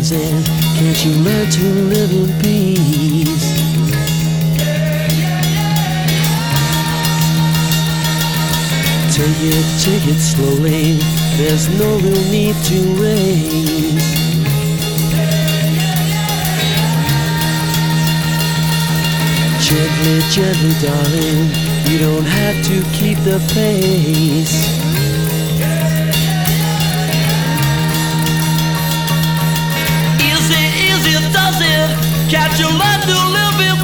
easy. Can't you learn to live in peace? Take it slowly. There's no real need to race. Gently, gently, darling. You don't have to keep the pace. Easy, easy does it. Can't you learn to live in